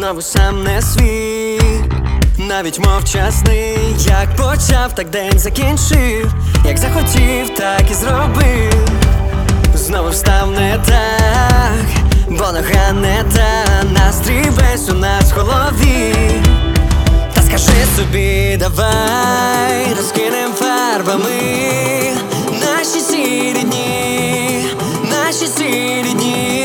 знову сам не свій, навіть мовчасний. Як почав, так день закінчив. Як захотів, так і зробив. Знову встав не так, бо нога не та. Настрій весь у нас в голові. Та скажи собі, давай розкинем фарбами наші сірі дні, наші сірі дні.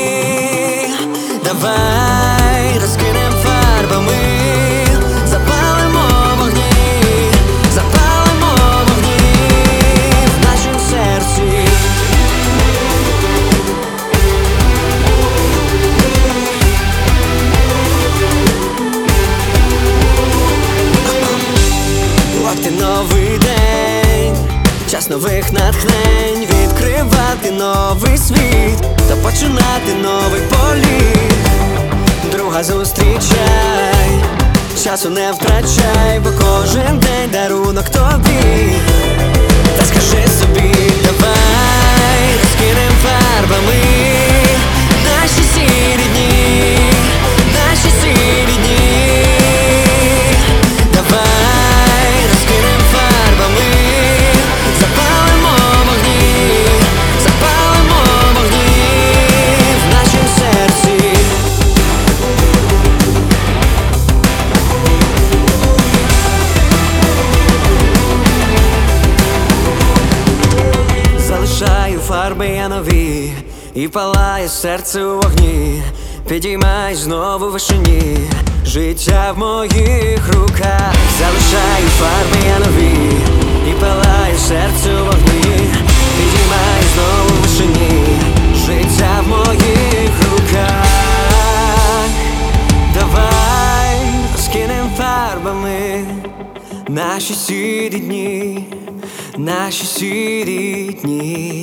Давай розкинем фарбами, запалимо вогні, запалимо вогні в нашім серці. От і новий день, час нових натхнень, відкривати новий світ та починати новий політ. Друга зустрічай, часу не втрачай, бо кожен день дарунок тобі. Та скажи собі, давай розкинем фарбами наші сірі дні, наші сірі дні. Давай розкинем фарбами, запалимо вогні, запалимо вогні в нашім серці. Залишаю фарби я нові, і палає серце у вогні. Підіймай знову в вишині, життя в моїх руках. Залишаю фарби я нові, і палає серце у вогні. Підіймай знову в вишині, життя в моїх руках. Давай розкинем фарбами наші сірі дні, наші сірі дні.